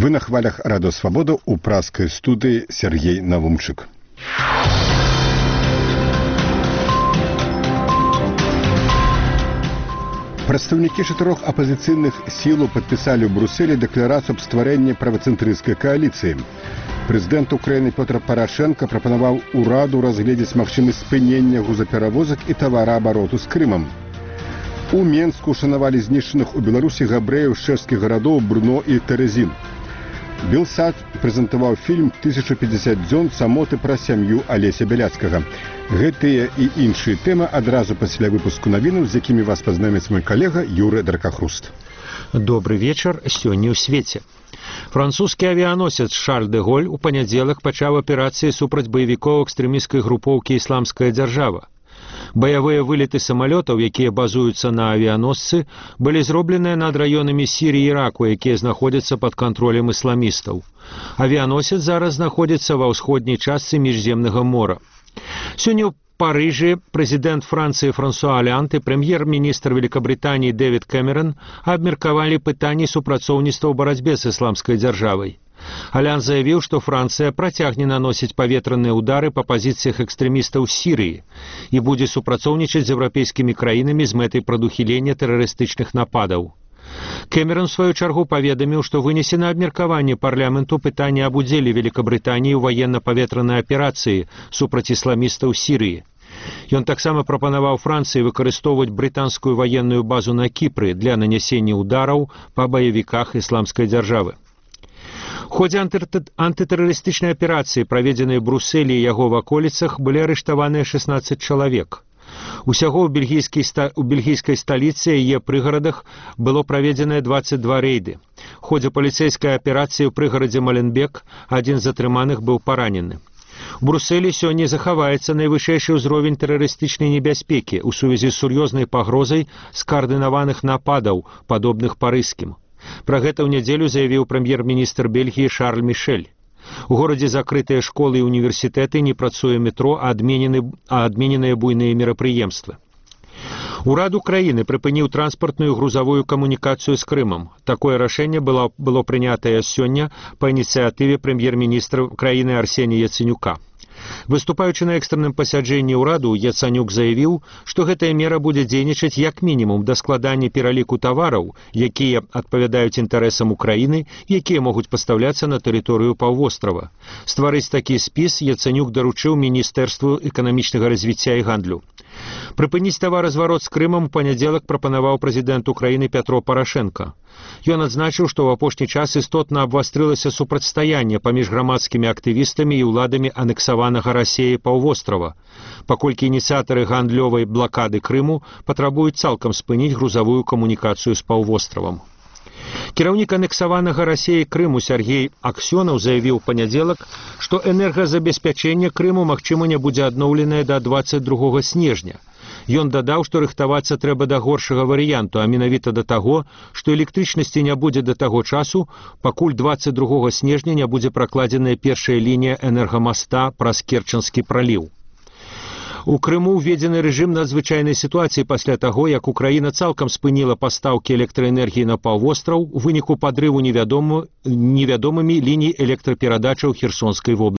Вы на хвалях Радио Свобода у пражской студии Сергей Навумчик. Прадстаўнікі 4 апазіцыйных сілаў падпісалі ў Брусэлі дэкларацыю аб стварэнні правацэнтрысцкай кааліцыі. Прэзідэнт Украіны Пётр Парашенко прапанаваў ураду разгледзець магчымасць спынення грузаперавозак і тавараабароту з Крымам. У Менску шанавалі знішчаных у Беларусі габрэяў з чэшскіх гарадоў Брно і Тэрэзін. Белсад прэзентаваў фільм «1050 дзён самоты пра сям'ю Алеся Бяляцкага». Гэтыя і іншыя тэмы адразу пасля выпуску навінаў, з якімі вас пазнаёміць мой калега Юры Дракахруст. Добрый вечер, сёння ў свеце. Французскі авіяносец Шарль де Голь у панядзелак пачаў аперацыі супраць баевікоў экстрэмісцкай групоўкі «Ісламская дзяржава». Баявыя вылеты самалётаў, якія базуюцца на авіяносцы, былі зробленыя над раёнамі Сіріі і Іраку, якія знаходзяцца пад кантролем ісламістаў. Авіяносец зараз знаходзіцца ва ўсходняй частцы Міжземнага мора. Сёння ў Парыжы прэзідэнт Францыі Франсуа Алянт і прэм'ер-міністр Великабрытаніі Дэвід Кэмерон абмеркавалі пытанні супрацоўніцтва ў барацьбе з ісламскай дзяржавай. Алянт заявіў, што Францыя працягне наносіць паветраныя ўдары па пазіцыях экстрэмістаў з Сірыі і будзе супрацоўнічаць з еўрапейскімі краінамі з мэтай прадухілення тэрарыстычных нападаў. Кэмерон, у сваю чаргу, паведаміў, што вынесе на абмеркаванне парламенту пытанне аб удзеле Великабрытаніі ў ваенна-паветранай аперацыі супраць ісламістаў Сірыі. Ён таксама прапанаваў Францыі выкарыстоўваць брытанскую ваенную базу на Кіпры для нанясення ўдараў па баевіках ісламскай дзяржавы. У ходзе антытэрарыстычнай аперацыі, праведзенай у Брусэлі і яго ваколіцах, былі арыштаваныя 16 чалавек. Усяго ў бельгійскай сталіцы і яе прыгарадах было праведзеныя 22 рэйды. У ходзе паліцэйскай аперацыі ў прыгарадзе Маленбек адзін з затрыманых быў паранены. У Брусэлі сёння захаваецца найвышэйшы ўзровень тэрарыстычнай небяспекі ў сувязі з сур'ёзнай пагрозай скаардынаваных нападаў, падобных парыжскім. Пра гэта ў нядзелю заявіў прэм'ер-міністр Бельгіі Шарль Мішэль. У горадзе закрытыя школы і універсітэты, не працуе метро, а адмененыя буйныя мерапрыемствы. Урад Украіны прыпыніў транспартную грузавую камунікацыю з Крымам. Такое рашэнне было прынятае сёння па ініцыятыве прэм'ер-міністра краіны Арсенія Яценюка. Выступаючы на экстранным пасяджэнні ўраду, Яцанюк заявіў, што гэтая мера будзе дзейнічаць як мінімум да складання пераліку тавараў, якія адпавядаюць інтарэсам Украіны, якія могуць пастаўляцца на тэрыторыю паўвострава. Стварыць такі спіс Яцанюк даручыў Міністэрству эканамічнага развіцця і гандлю. Прыпыніць таваразварот з Крымам у панядзелак прапанаваў прэзідэнт Украіны Пятро Парашенко. Ён адзначыў, што ў апошні час істотна абвастрылася супрацьстаянне паміж грамадскімі актывістамі і ўладамі анексаванага Расіяй паўвострава, паколькі ініцыятары гандлёвай блакады Крыму патрабуюць цалкам спыніць грузавую камунікацыю з паўвостравам. Кіраўнік анексаванага Расіяй Крыму Сергей Аксёнаў заявіў у панядзелак, што энергазабеспячэнне Крыму магчыма не будзе адноўленае да 22 снежня. Ён дадаў, што рыхтавацца трэба да горшага варыянту, а менавіта да таго, што электрычнасці не будзе да таго часу, пакуль 22 снежня не будзе пракладзеная першая лінія энергамаста праз Керчанскі праліў. У Крыму ўведзены рэжым надзвычайнай сітуацыі пасля таго, як Украіна цалкам спыніла пастаўкі электраэнергіі на паўвостраў у выніку падрыву невядомымі ліній электраперадачаў Херсонскай вобласці.